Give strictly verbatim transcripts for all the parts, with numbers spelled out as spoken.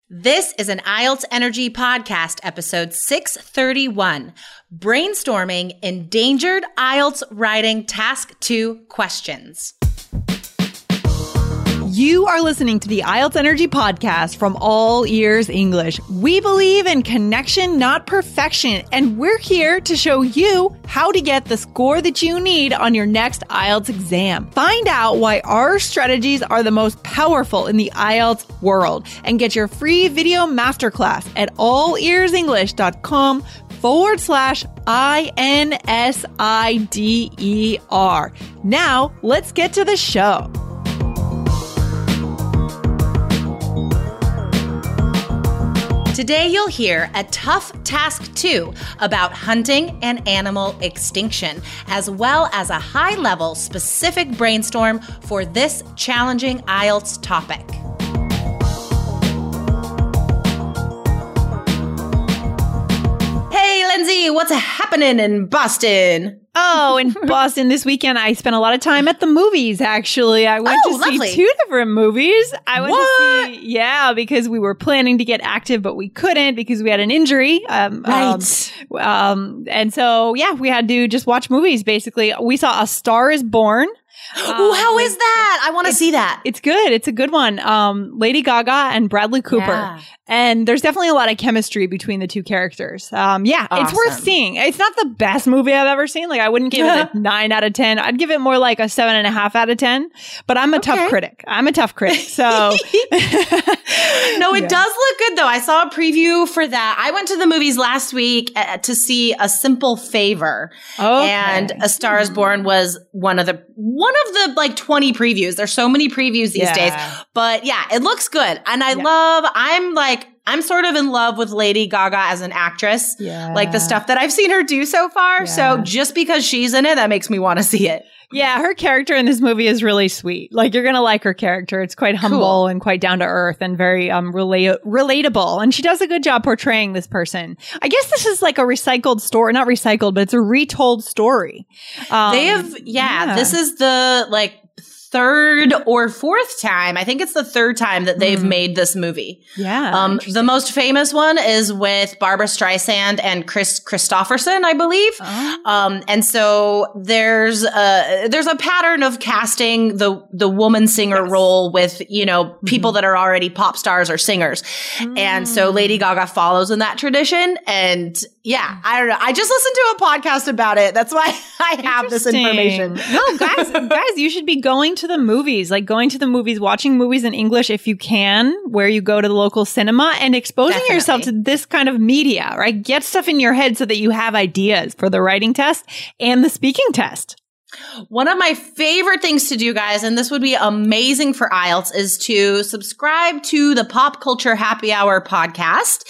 This is an I E L T S Energy Podcast, episode six thirty-one, Brainstorming Endangered I E L T S Writing Task two Questions. You are listening to the I E L T S Energy Podcast from All Ears English. We believe in connection, not perfection, and we're here to show you how to get the score that you need on your next I E L T S exam. Find out why our strategies are the most powerful in the I E L T S world and get your free video masterclass at allearsenglish.com forward slash I N S I D E R. Now, let's get to the show. Today you'll hear a tough task two about hunting and animal extinction, as well as a high-level specific brainstorm for this challenging I E L T S topic. Hey, Lindsay, what's happening in Boston? Oh, in Boston this weekend, I spent a lot of time at the movies, actually. I went Oh, to lovely. see two different movies. I went What? to see, yeah, because we were planning to get active, but we couldn't because we had an injury. Um, Right. Um, um, and so, yeah, we had to just watch movies, basically. We saw A Star is Born. Ooh, how is that? I want to see that. It's good. It's a good one. Um, Lady Gaga and Bradley Cooper. Yeah. And there's definitely a lot of chemistry between the two characters. Um, yeah, it's worth Awesome. seeing. It's not the best movie I've ever seen. Like, I wouldn't give it a nine out of ten. I'd give it more like a seven and a half out of ten. But I'm a Okay. tough critic. I'm a tough critic. So, No, it Yeah. does look good though. I saw a preview for that. I went to the movies last week uh, to see A Simple Favor, Okay. and A Star is Born was one of the one of the like twenty previews. There's so many previews these Yeah. days, but yeah, it looks good, and I Yeah. love. I'm like. I'm sort of in love with Lady Gaga as an actress, Yeah. like the stuff that I've seen her do so far. Yeah. So just because she's in it, that makes me want to see it. yeah, her character in this movie is really sweet. Like, you're going to like her character. It's quite humble Cool. and quite down to earth and very um rela- relatable. And she does a good job portraying this person. I guess this is like a recycled story, not recycled, but it's a retold story. Um, They have, yeah, yeah. this is the like third or fourth time. I think it's the third time that they've Mm. made this movie. Yeah. Um, the most famous one is with Barbara Streisand and Chris Christopherson, I believe. Oh. Um, and so there's a, there's a pattern of casting the, the woman singer Yes. role with, you know, people that are already pop stars or singers. And so Lady Gaga follows in that tradition. And yeah, I don't know. I just listened to a podcast about it. That's why I have this Interesting. information. No, guys, guys, you should be going to the movies, like going to the movies, watching movies in English if you can, where you go to the local cinema and exposing Definitely. yourself to this kind of media, right? Get stuff in your head so that you have ideas for the writing test and the speaking test. One of my favorite things to do, guys, and this would be amazing for I E L T S, is to subscribe to the Pop Culture Happy Hour podcast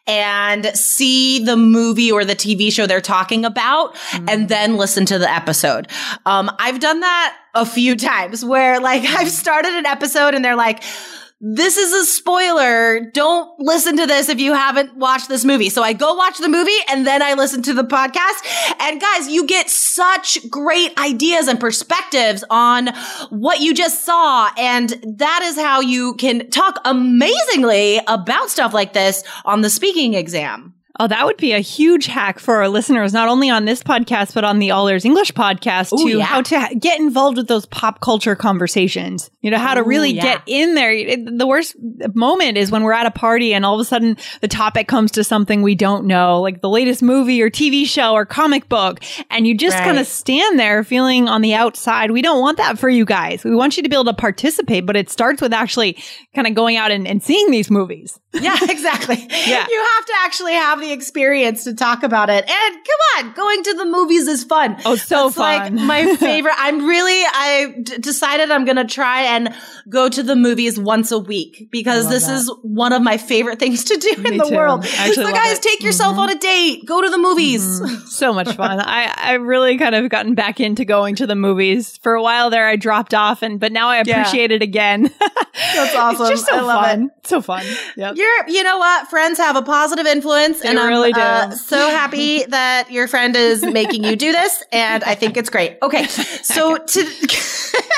and see the movie or the T V show they're talking about and then listen to the episode. Um, I've done that a few times where like I've started an episode and they're like, this is a spoiler. Don't listen to this if you haven't watched this movie. So I go watch the movie and then I listen to the podcast. And guys, you get such great ideas and perspectives on what you just saw. And that is how you can talk amazingly about stuff like this on the speaking exam. Oh, that would be a huge hack for our listeners, not only on this podcast, but on the All Ears English podcast, Ooh, to yeah. how to ha- get involved with those pop culture conversations. You know, how to Ooh, really yeah. get in there. It- the worst moment is when we're at a party and all of a sudden the topic comes to something we don't know, like the latest movie or T V show or comic book. And you just Right. kind of stand there feeling on the outside. We don't want that for you guys. We want you to be able to participate, but it starts with actually kind of going out and, and seeing these movies. Yeah, exactly. Yeah. You have to actually have the experience to talk about it. And come on, going to the movies is fun. Oh, so That's like fun. my favorite. I'm really, I d- decided I'm going to try and go to the movies once a week because love this that. is one of my favorite things to do in Me the too. world. I actually So love guys, it. take yourself on a date, go to the movies. So much fun. I, I really kind of gotten back into going to the movies. For a while there, I dropped off, and but now I Yeah. appreciate it again. That's awesome. It's just so I love fun. So fun. Yep. You're, you know what? Friends have a positive influence, They and I'm really do. uh, so happy that your friend is making you do this, and I think it's great. Okay, so to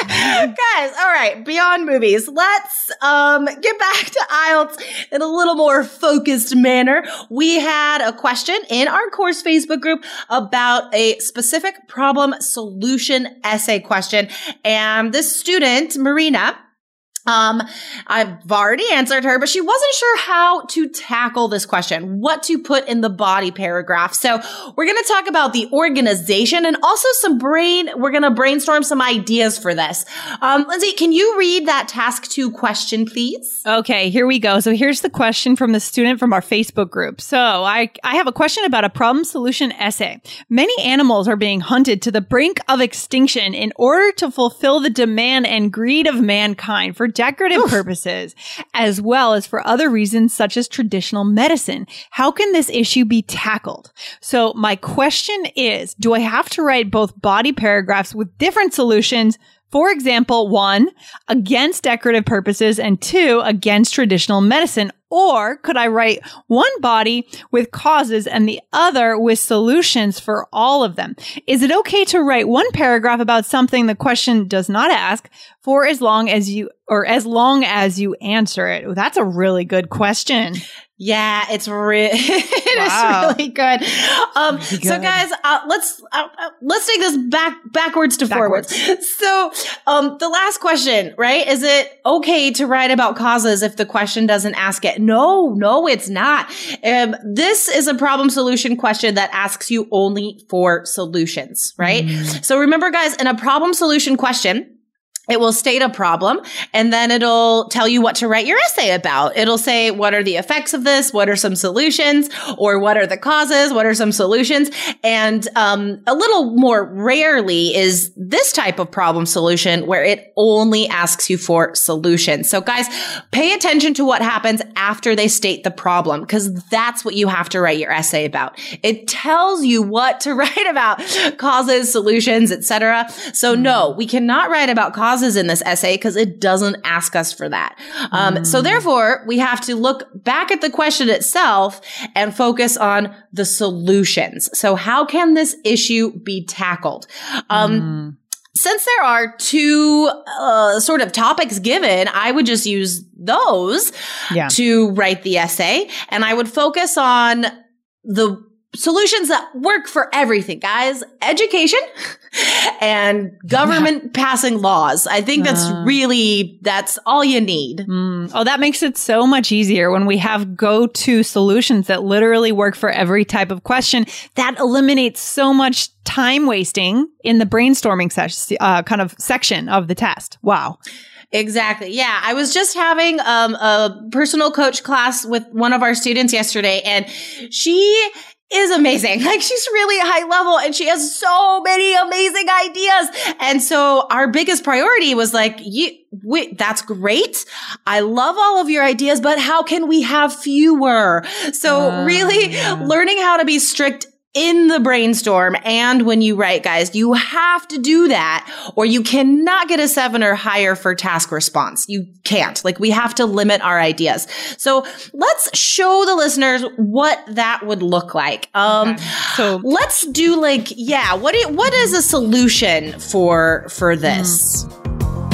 Guys, all right, beyond movies, let's um, get back to I E L T S in a little more focused manner. We had a question in our course Facebook group about a specific problem solution essay question. And this student, Marina, Um, I've already answered her, but she wasn't sure how to tackle this question, what to put in the body paragraph. So we're going to talk about the organization and also some brain. We're going to brainstorm some ideas for this. Um, Lindsay, can you read that task two question, please? Okay, here we go. So here's the question from the student from our Facebook group. So I, I have a question about a problem solution essay. Many animals are being hunted to the brink of extinction in order to fulfill the demand and greed of mankind for decorative Oof. purposes, as well as for other reasons such as traditional medicine. How can this issue be tackled? So my question is, do I have to write both body paragraphs with different solutions? For example, one, against decorative purposes, and two, against traditional medicine. Or could I write one body with causes and the other with solutions for all of them? Is it okay to write one paragraph about something the question does not ask for as long as you, or as long as you answer it? Oh, that's a really good question. Yeah, it's re- it wow. is really good. Um, really good. So guys, uh, let's, uh, uh, let's take this back, backwards to backwards. forwards. So, um, the last question, right? Is it okay to write about causes if the question doesn't ask it? No, no, it's not. Um, this is a problem solution question that asks you only for solutions, right? Mm. So remember guys, in a problem solution question, it will state a problem and then it'll tell you what to write your essay about. It'll say, what are the effects of this? What are some solutions? Or what are the causes? What are some solutions? And um, a little more rarely is this type of problem solution where it only asks you for solutions. So guys, pay attention to what happens after they state the problem, because that's what you have to write your essay about. It tells you what to write about, causes, solutions, et cetera. So no, we cannot write about causes in this essay because it doesn't ask us for that. Um, mm. So therefore, we have to look back at the question itself and focus on the solutions. So how can this issue be tackled? Um, mm. Since there are two uh, sort of topics given, I would just use those yeah. to write the essay, and I would focus on the solutions that work for everything, guys. Education and government yeah. passing laws. I think that's uh, really, that's all you need. Mm. Oh, that makes it so much easier when we have go-to solutions that literally work for every type of question. That eliminates so much time wasting in the brainstorming session, uh, kind of section of the test. Wow. Exactly. Yeah. I was just having um, a personal coach class with one of our students yesterday, and she is amazing. Like, she's really high level and she has so many amazing ideas. And so our biggest priority was like, you, we, that's great. I love all of your ideas, but how can we have fewer? So uh, really yeah. learning how to be strict in the brainstorm and when you write, guys, you have to do that or you cannot get a seven or higher for task response. You can't. Like, we have to limit our ideas. So let's show the listeners what that would look like. Um, okay. So let's do like, yeah, what do you, what is a solution for, for this? Mm.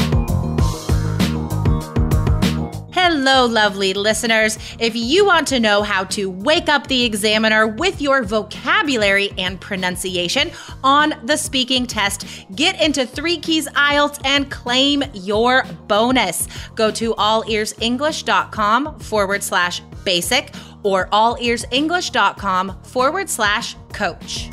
Hello, lovely listeners. If you want to know how to wake up the examiner with your vocabulary and pronunciation on the speaking test, get into Three Keys I E L T S and claim your bonus. Go to allearsenglish.com forward slash basic or allearsenglish.com forward slash coach.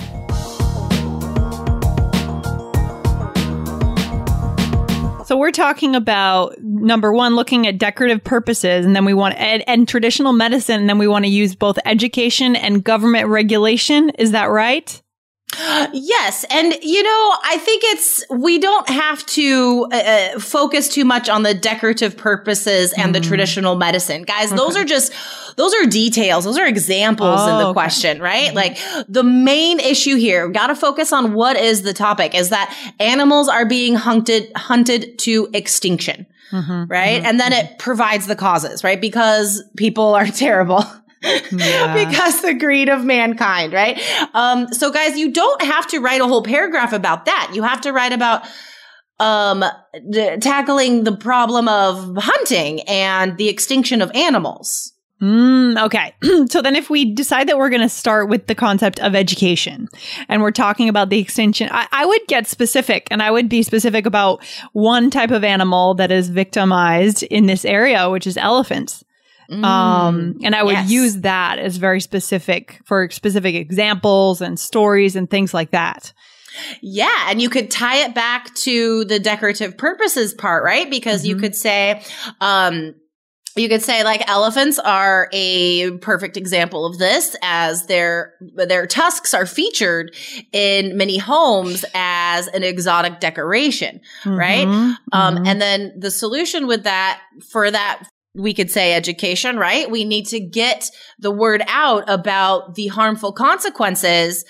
So we're talking about, number one, looking at decorative purposes, and then we want ed- and traditional medicine, and then we want to use both education and government regulation. Is that right? Yes. And, you know, I think it's, we don't have to uh, focus too much on the decorative purposes and mm. the traditional medicine. Guys, okay. those are just, those are details. Those are examples oh, in the okay. question, right? Mm-hmm. Like, the main issue here, we got to focus on what is the topic, is that animals are being hunted, hunted to extinction, mm-hmm. right? Mm-hmm. And then it provides the causes, right? Because people are terrible. Yeah. Because the greed of mankind, right? Um, so guys, you don't have to write a whole paragraph about that. You have to write about um, d- tackling the problem of hunting and the extinction of animals. Mm, okay. So then if we decide that we're going to start with the concept of education and we're talking about the extinction, I, I would get specific, and I would be specific about one type of animal that is victimized in this area, which is elephants. Mm, um, and I would yes. use that as very specific for specific examples and stories and things like that. Yeah. And you could tie it back to the decorative purposes part, right? Because mm-hmm. you could say, um, You could say like elephants are a perfect example of this, as their their tusks are featured in many homes as an exotic decoration, mm-hmm, right? Mm-hmm. Um, and then the solution with that, for that, we could say education, right? We need to get the word out about the harmful consequences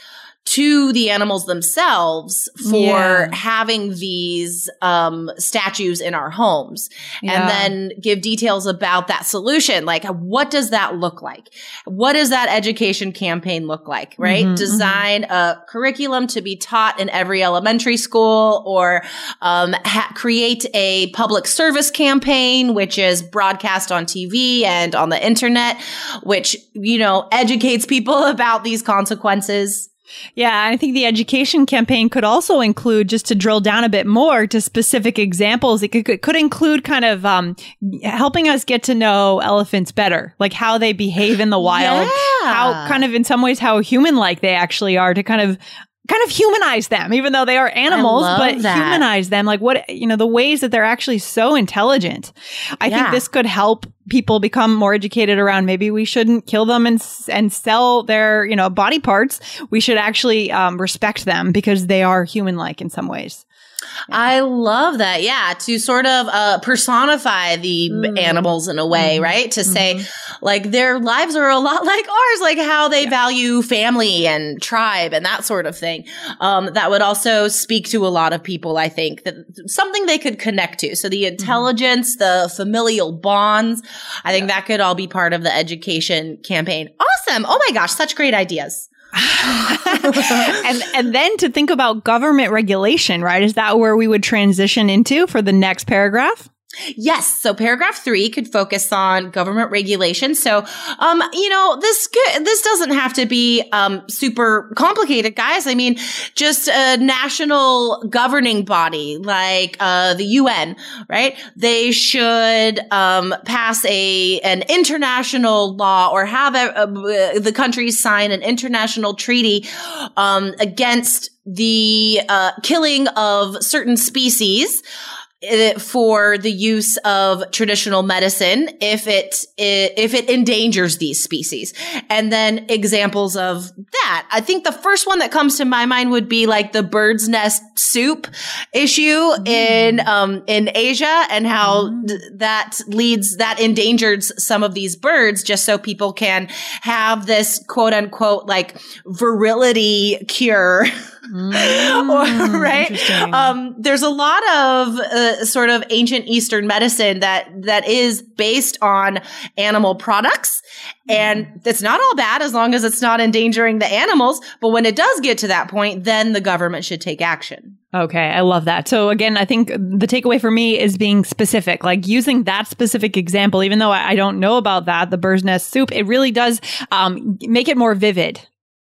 to the animals themselves for yeah. having these um, statues in our homes, yeah. and then give details about that solution. Like, what does that look like? What does that education campaign look like, right? Mm-hmm, Design mm-hmm. a curriculum to be taught in every elementary school, or um, ha- create a public service campaign, which is broadcast on T V and on the internet, which, you know, educates people about these consequences. Yeah, I think the education campaign could also include, just to drill down a bit more to specific examples, it could, it could include kind of um, helping us get to know elephants better, like how they behave in the wild, yeah. how kind of in some ways how human-like they actually are, to kind of kind of humanize them, even though they are animals, but that. humanize them, like what, you know, the ways that they're actually so intelligent. I yeah. think this could help people become more educated around, maybe we shouldn't kill them and and sell their, you know, body parts. We should actually um, respect them because they are human-like in some ways. I love that. Yeah. To sort of uh, personify the mm. animals in a way, mm-hmm. right? To mm-hmm. say like their lives are a lot like ours, like how they yeah. value family and tribe and that sort of thing. Um, that would also speak to a lot of people, I think, that something they could connect to. So the intelligence, mm-hmm. the familial bonds, I think yeah. that could all be part of the education campaign. Awesome. Oh my gosh. Such great ideas. and and then to think about government regulation, right? Is that where we would transition into for the next paragraph? Yes. So paragraph three could focus on government regulation. So, um, you know, this could, this doesn't have to be um, super complicated, guys. I mean, just a national governing body like uh, the U N, right? They should um, pass a an international law, or have a, a, the countries sign an international treaty um, against the uh, killing of certain species for the use of traditional medicine if it if it endangers these species. And then examples of that, I think the first one that comes to my mind would be like the bird's nest soup issue mm. in um in Asia, and how mm. th- that leads that endangered some of these birds, just so people can have this quote unquote like virility cure. Mm, or, right? Um, there's a lot of uh, sort of ancient Eastern medicine that that is based on animal products, and mm. it's not all bad as long as it's not endangering the animals. But when it does get to that point, then the government should take action. Okay, I love that. So again, I think the takeaway for me is being specific, like using that specific example, even though I, I don't know about that, the bird's nest soup, it really does um, make it more vivid.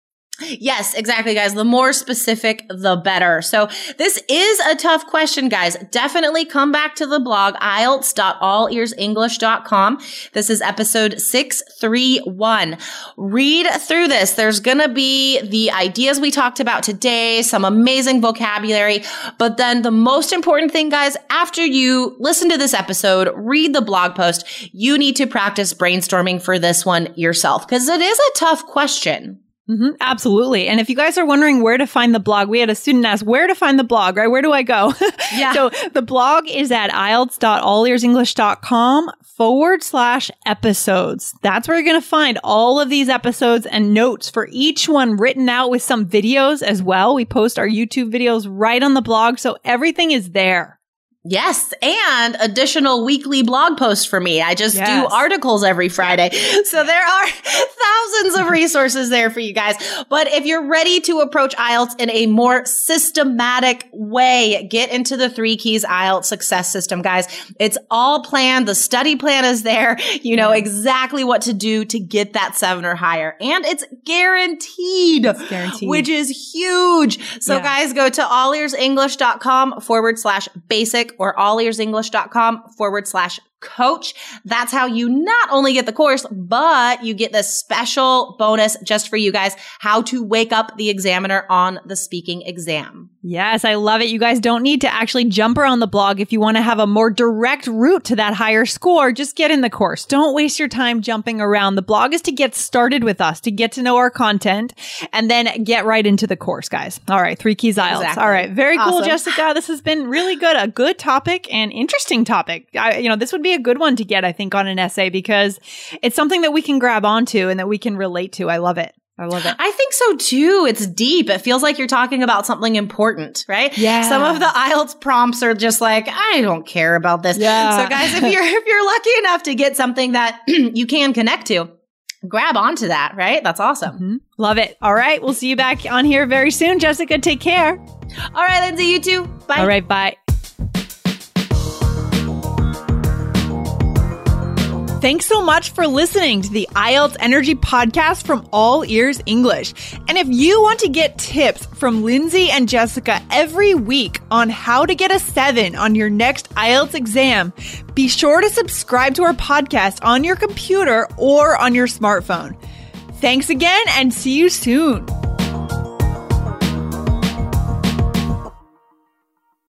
Yes, exactly, guys. The more specific, the better. So this is a tough question, guys. Definitely come back to the blog, I E L T S dot all ears english dot com. This is episode six thirty-one. Read through this. There's going to be the ideas we talked about today, some amazing vocabulary. But then the most important thing, guys, after you listen to this episode, read the blog post, you need to practice brainstorming for this one yourself, because it is a tough question. Mm-hmm, absolutely. And if you guys are wondering where to find the blog, we had a student ask where to find the blog, right? Where do I go? Yeah. So the blog is at I E L T S dot all ears english dot com forward slash episodes. That's where you're going to find all of these episodes and notes for each one, written out with some videos as well. We post our YouTube videos right on the blog, so everything is there. Yes, and additional weekly blog posts for me. I just Yes. do articles every Friday. So there are thousands of resources there for you guys. But if you're ready to approach I E L T S in a more systematic way, get into the Three Keys I E L T S success system, guys. It's all planned. The study plan is there. You know exactly what to do to get that seven or higher. And it's guaranteed, It's guaranteed. which is huge. So Yeah. guys, go to allearsenglish.com forward slash basic or allearsenglish.com forward slash coach. That's how you not only get the course, but you get this special bonus just for you guys, how to wake up the examiner on the speaking exam. Yes, I love it. You guys don't need to actually jump around the blog if you want to have a more direct route to that higher score. Just get in the course. Don't waste your time jumping around. The blog is to get started with us, to get to know our content, and then get right into the course, guys. All right, Three Keys I E L T S. Exactly. All right, very cool, Awesome. Jessica. This has been really good. A good topic and interesting topic. I, you know, this would be a good one to get, I think, on an essay because it's something that we can grab onto and that we can relate to. I love it. I love it. I think so too. It's deep. It feels like you're talking about something important, right? Yeah. Some of the I E L T S prompts are just like, I don't care about this. Yeah. So guys, if you're, if you're lucky enough to get something that you can connect to, grab onto that, right? That's awesome. Mm-hmm. Love it. All right. We'll see you back on here very soon. Jessica, take care. All right, Lindsay, you too. Bye. All right. Bye. Thanks so much for listening to the I E L T S Energy Podcast from All Ears English. And if you want to get tips from Lindsay and Jessica every week on how to get a seven on your next I E L T S exam, be sure to subscribe to our podcast on your computer or on your smartphone. Thanks again and see you soon.